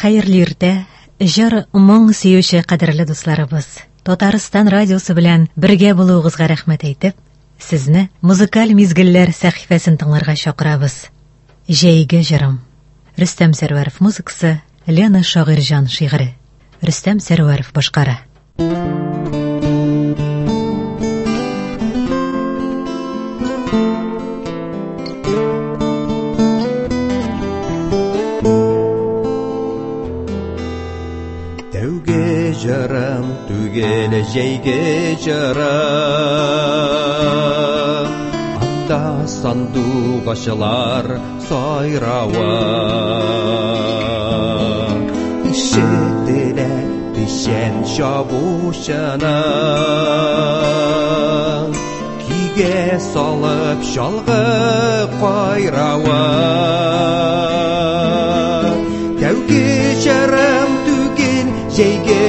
Хәерле иртә, җыр моң сөюче кадерле дусларыбыз. Татарстан радиосы белән бергә булуыгызга рәхмәт әйтеп, сезне музыкаль мизгелләр сәхифәсен тыңларга чакырабыз. Җәйге җырым. Рөстәм Сәрвәров музыкасы, Лена Шагыйрҗан шигыре. Рөстәм Сәрвәров башкара. Тәүге җырым түгел җәйге җырым, анда сандугачлар сайравы. Ишетелә печән чабучының, көйгә салып чалгы кайравы. Тәүге җырым түгел җәйге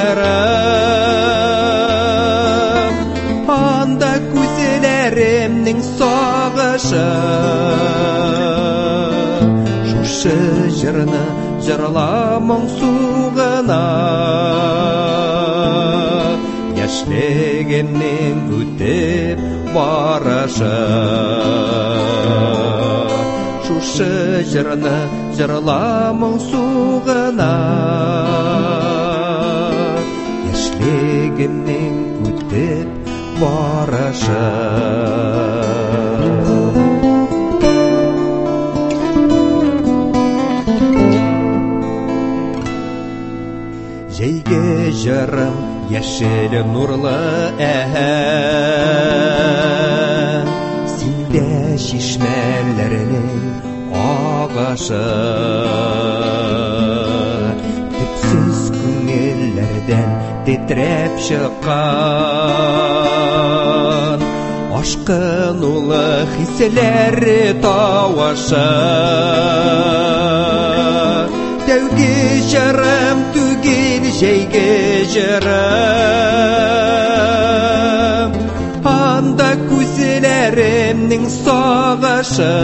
җырым, анда күзләремнең сагышы. Шушы җырны җырламың сугына, яшьлегемнең үтеп барышы. Шушы җырны җырламың сугына, яшьлегемнең үтеп барышы. Җәйге җырым яшел нурлы әһәң, синдә чишмәләрнең агышы. Төпсез күңелләрдән тетрәп чыккан, ашкынулы хисләр тавышы. Тәүге җырым түгел җәйге җырым, анда күзләремнең сагышы.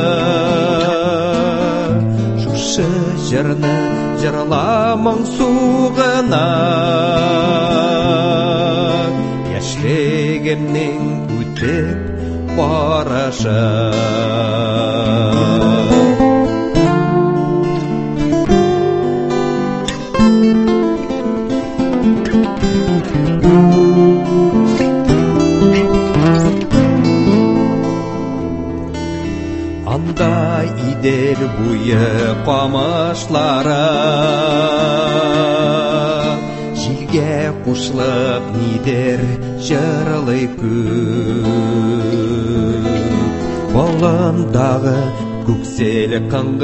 Шушы җырны җырламың сугына, яшьлегемнең үтеп барышы. Анда Идел буе камышлары, җилгә кушлык нидер җырлый күк. Болындагы күксел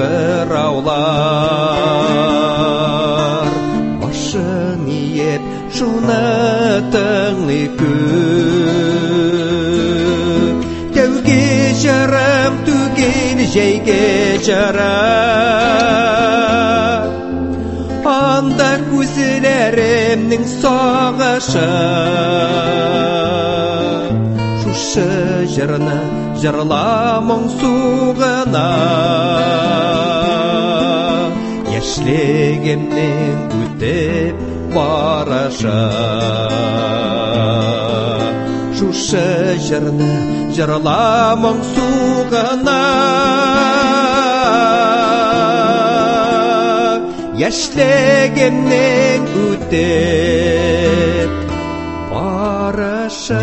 кыңгыраулар, башын иеп шуны тыңлый күк. Тәүге җырым түгел җәйге җырым, анда күзләремнең сагышы. Шушы җырны җырламың сугына, яшьлегемнең үтеп барышы. Шушы җырны җырламың сугына, яшьлегемнең үтеп барышы.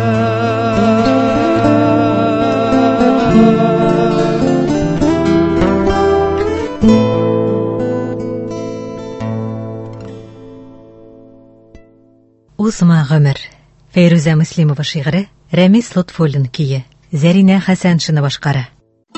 Узма гомер. Фәйрүзә Муслимова шигыре, Рәмис Лотфуллин көе, Зәринә Хәсәншина башкара.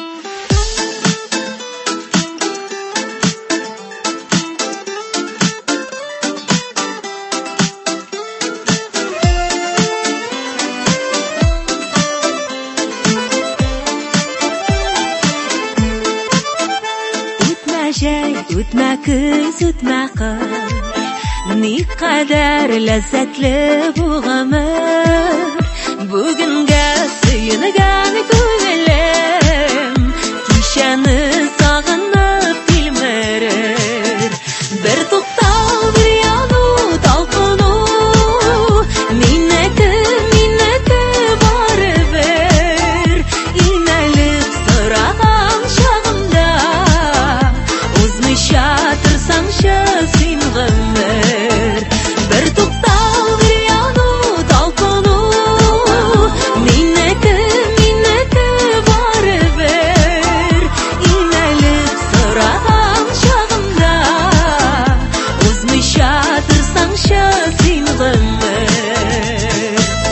Үтмә җәй, үтмә көз, үтмә кыш, никадәр ләззәтле бу гомер. Бүгенгә сөйнәгән күңелем, кичәне сагынып килмер. Бер Yatırsaңшы син гомер bir туктау bir яну талпыну Миннеке барыбер инелеп сораган чагымда Узмыйча тырсаңчы син гомер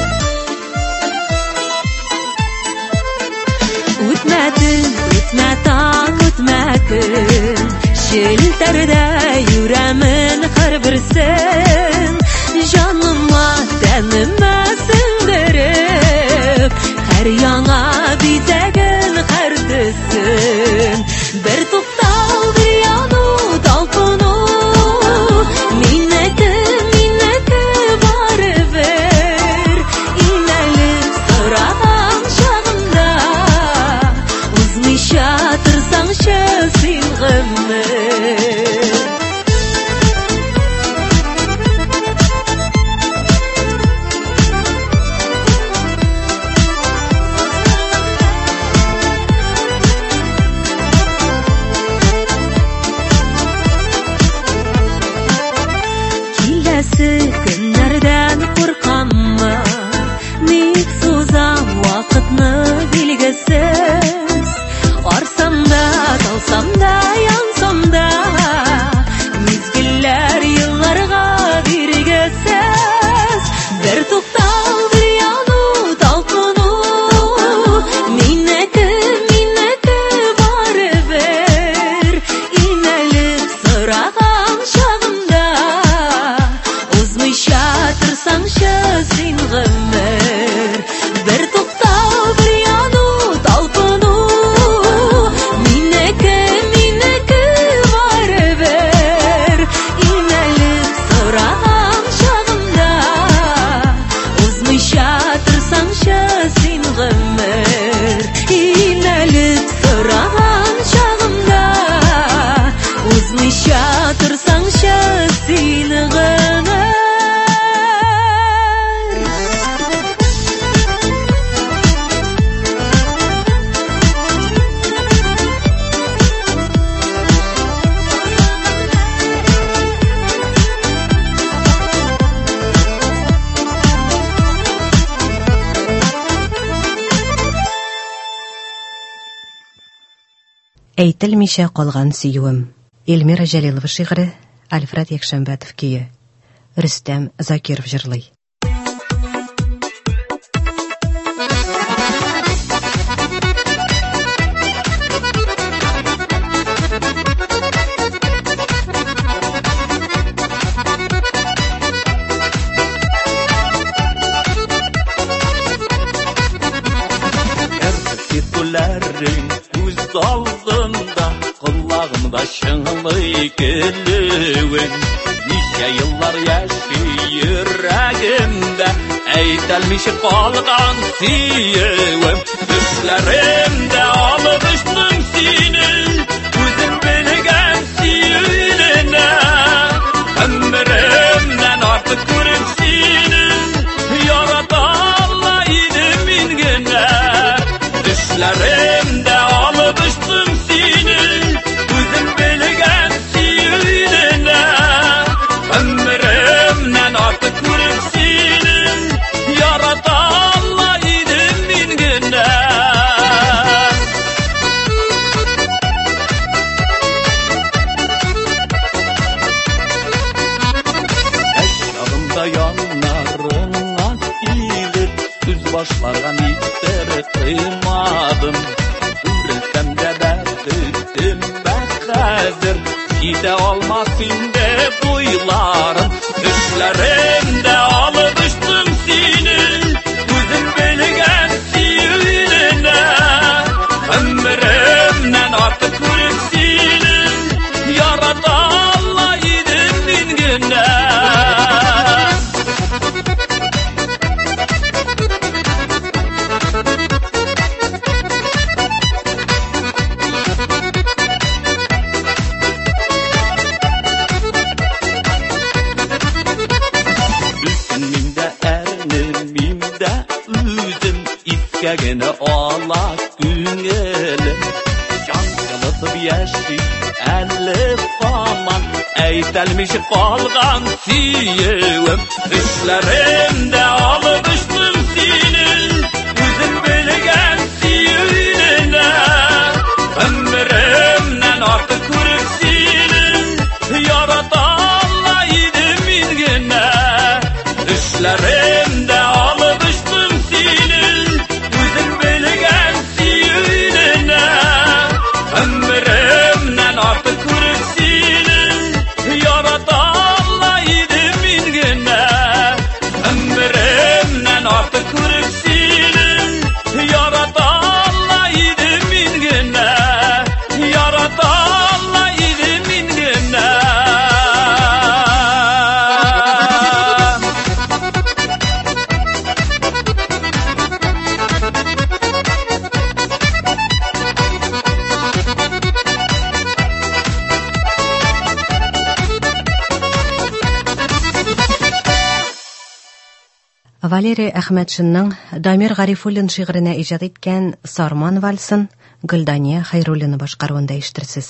Үтмә таң, үтмә көн Челтәрдә юрәмен һәрберсен Җаныма, тәнемә сеңдереп Һәр яңа бизәген һәр төсен Бер туктау, bir яну, талпыну Миннеке барыбер инелеп сораган чагымда Узмыйча тырсаңчы син гомер Киләсе көннәрдән куркаммы Ник сузам вакытны билгесез Арсамда, талсамда, янсамда Мизгелләр елларга биргесез Бер туктау, bir яну, талпыну Миннеке барыбер инелеп сораган чагымда Узмыйча тырсаңчы син гомер Бер туктау, bir яну, талпыну Миннеке барыбер инелеп сораган чагымда Узмыйча тырсаңчы син гомер Инелеп сораган чагымда Узмыйча тырсаңчы син гомер Әйтелмичә калган сөюем. Эльмира Җәлилова шигыре, Альфред Якшәмбәтов көе. Рөстәм Закиров җырлый. Aldımda, kulağımda şınlый gülüğün Nice yıllar yaşıyor yüreğimde Eytelmiş kalgan siyevim Düşlerimde almıştım seni Gözüm bilgen siyevine Ömrümden artık görüp seni Yaradanla inim ingine Düşlerimde almıştım seni Gözüm bilgen siyevine Ömrümden artık görüp seni Yaradanla inim ingine Eşyağımda yanlarına ilir Düz başlargan itleri kıymadım Ürülsem de bərtüktüm ben hazır Gide olmasın de duylarım Düşlerimde almıştım seni Gözüm bilgen siyevine Ömrümden artık görüp seni Yaradanla idim ingine Ödelmişip kalgan siyevim Düşlerimde alıp üstüm sinin Üzüm bilgen siyevine Ömrümden artık kırık sinin Yaratanlaydım ingine Düşlerimde alıp üstüm sinin Üzüm bilgen siyevine Ömrümden artık kırık sinin Yaratanlaydım ingine Ömrümden artık kırık sinin Yaratanlaydım ingine Yaratanlaydım ingine Валерий Әхмәтшинның Дамир Гарифуллин шигыренә иҗат иткән Сарман вальсын Гөлдания Хайруллина башкаруында ишетерсез.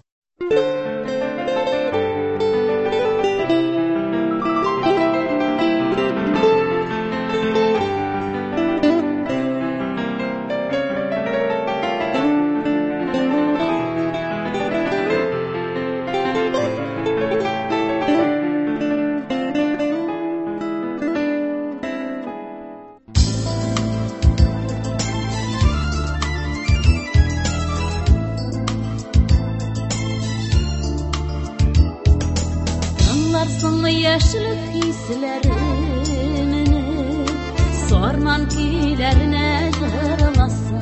Yaşlılık hislerimini Sarman kilerine jırlasa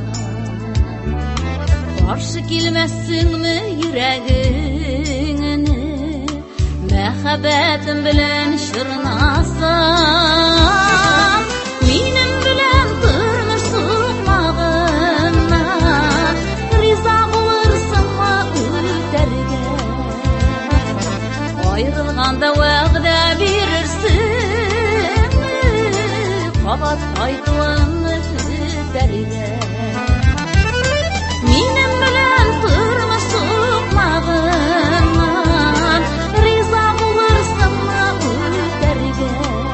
Karşı kilmezsin mi yüreğini Mehabetim bilen şırnasam Minim bilen durmuş sıkmağına Riza bulursun mu öterge Ayrılganda vəqdə verirsin Qabat qaytılını dərgə Minim bilən durma sıxmağından Riza bulursan ötərgə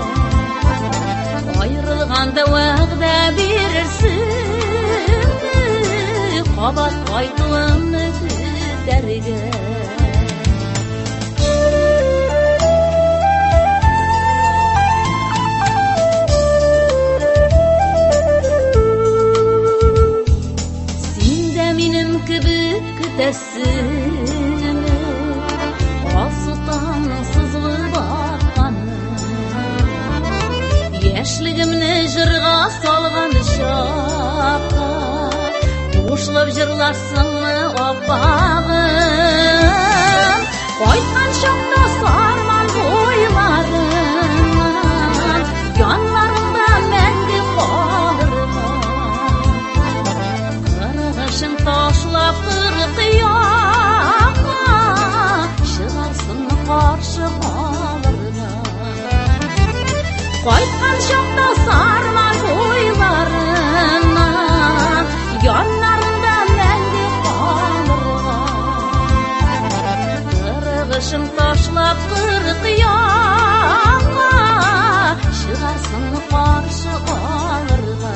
Ayrılganda vəqdə verirsin Qabat qaytılını dərgə Kütesimi Asıtan sızlı bakkanı Yeşligimni jırga salgan şapka Uşlap jırlarsınmı abbağım Koytkan şokta sarman boylarından Yanlarımda mendi kalırman Kırgışın taşlap Kıyama Şılarsın karşı kalırına Koytkan şokta sarman boylarına Yanlarında mendi kalırına Kırgışın taşlap kıyama Şılarsın karşı kalırına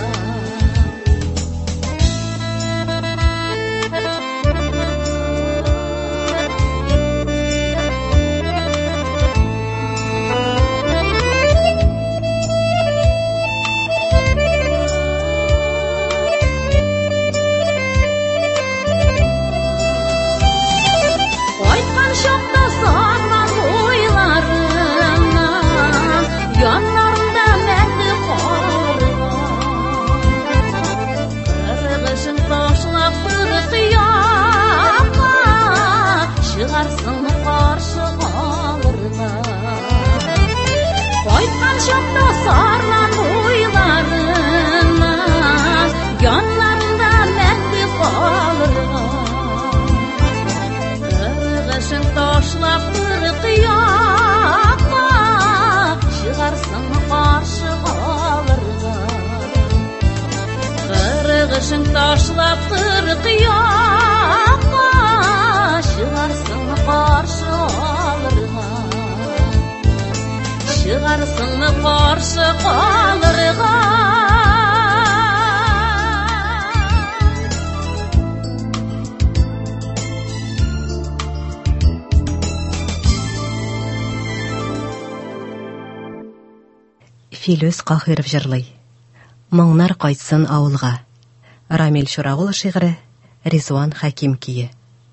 Sarlan boylarına Yanlarında mendi kalırlar Kırgışın taşlap bir kıyama Çıgarsın karşı kalırlar Kırgışın taşlap bir kıyama Çıgarsın karşı kalırlar чыгарсыңмы каршы калырга? Филүс Кахиров җырлый. Моңнар кайтсын авылга. Рамил Шурагул шигыре, Ризван Хаким кие.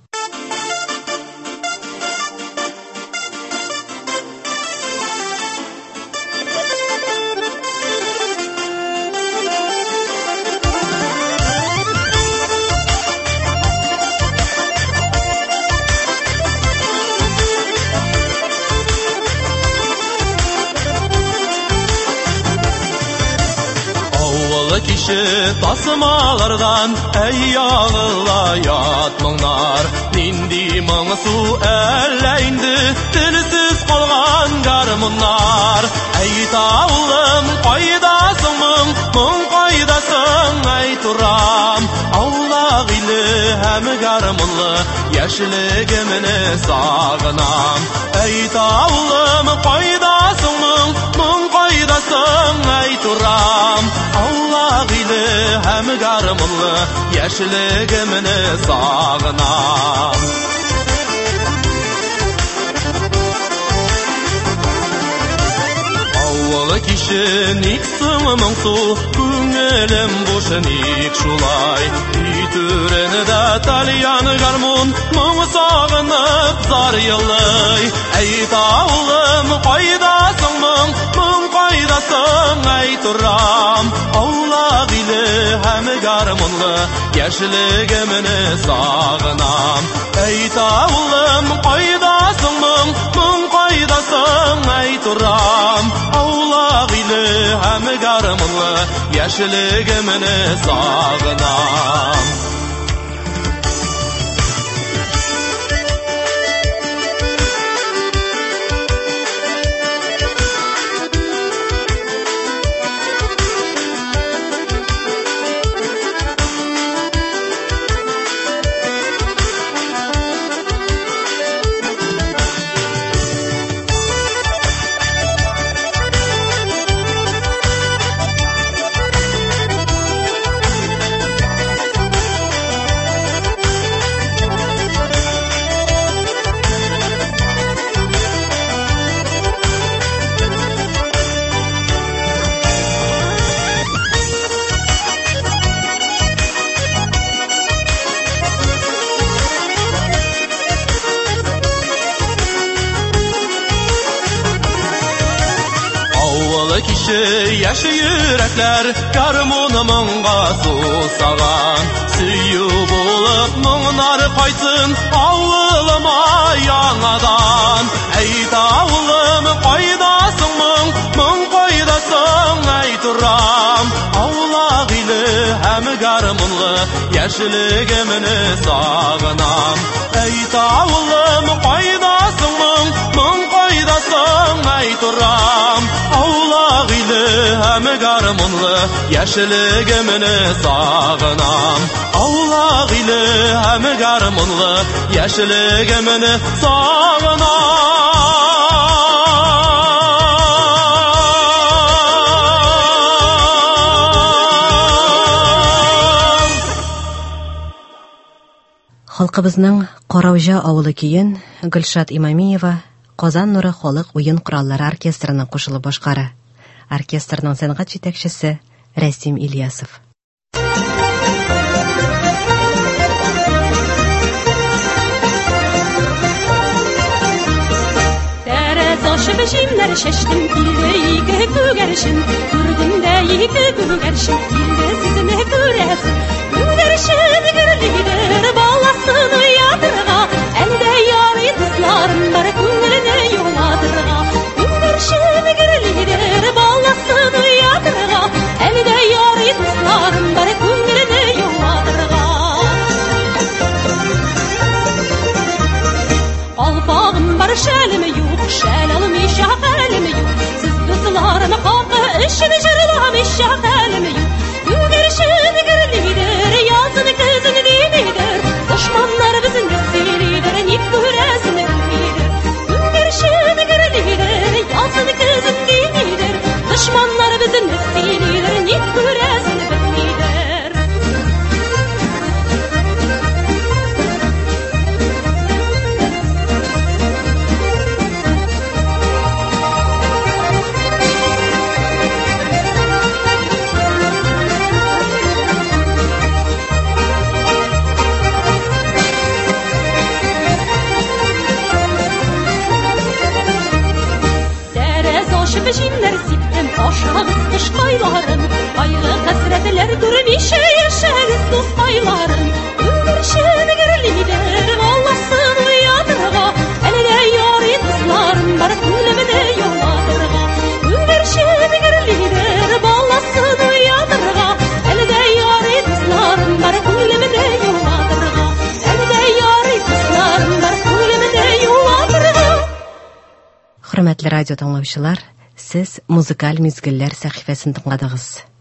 Киши тасымалардан әй ағылаят мұңнар, нинди мұңсу әлі инді тілсіз қалған гармоннар. Әй тауылым қайдасың мұң қайдасың әй тұрам, аулақ илі әм гармонлы яшілігіміні сағынам. Әй тауылым қайдасың мұң қайдасың әй тұрам, аулақ илі әм гармонлы яшілігіміні сағынам. Ауылы киші никсің мұңсу, күңелім бұшы ник шулай. Үйтіріні да тальян гармон, мұң сағынып зар елай. Әй тауылым қайдасың мұң қайдасың әй тұрам, аулақ илі әм гармонлы яшілігіміні сағынам. Әй тауылым қайдасың мұң қайдасың әй тұрам, аулақ илі әм гармонлы яшілігіміні сағынам. Яшы yürekler гармоны мұңға сусаған, сүйі болып мұңнар қайтсын ауылыма яңадан. Әй тауылым қайдасың мұң қайдасың әй тұрам, аулақ илі әм гармонлы яшілігіміні сағынам. Әй тауылым қайдасың мұң қайдасың әй тұрам, аулақ илі әм гармонлы яшілігіміні сағынам. Аулақ илі әм гармонлы яшілігіміні сағынам. Халкыбызның Караужа авылы киен Гөлшат Имамиева Казан Нуры халык уен кораллары оркестрына кушылып башкара. Оркестрның сәнгать җитәкчесе Рәсим Ильясов. Бешимләр шәштем килде ике күгәршин, күрдем дә ике күгәршин, килде сезне күрәсен. Күгәршин гөрлидер баласын уятырга, әлдә ярый дусларым бар күңелне юладырга. Күгәршин гөрлидер баласын уятырга, әлдә ярый дусларым бар күңелне юладырга. Алпагым бар шәлеме юк, шәл алмыйча хәлеме юк. Сез дусларым хакы өчен җырламыйча хәлеме юк. Күгәршин гөрлидер, язын көзен дидер, дошманнар безне сөйлидер, ник күрәсен дидер. Күгәршин гөрлидер, язын көзен дидер. Җимнәр сиптем ашагыз кышкайларын, кайгы хәсрәтләр күрмичә яшәгез дускайларын. Күгәрчен герлидер баласын уятырга, әлегә ярый дусларым бар күңелемне яулатырга. Күгәрчен герлидер баласын уятырга, әлегә ярый дусларым бар күңелемне яулатырга. Әлегә ярый дусларым бар күңелемне яулатырга. Хөрмәтле радио тыңлаучылар, сез музыкаль мизгелләр сәхифәсен тыңладыгыз.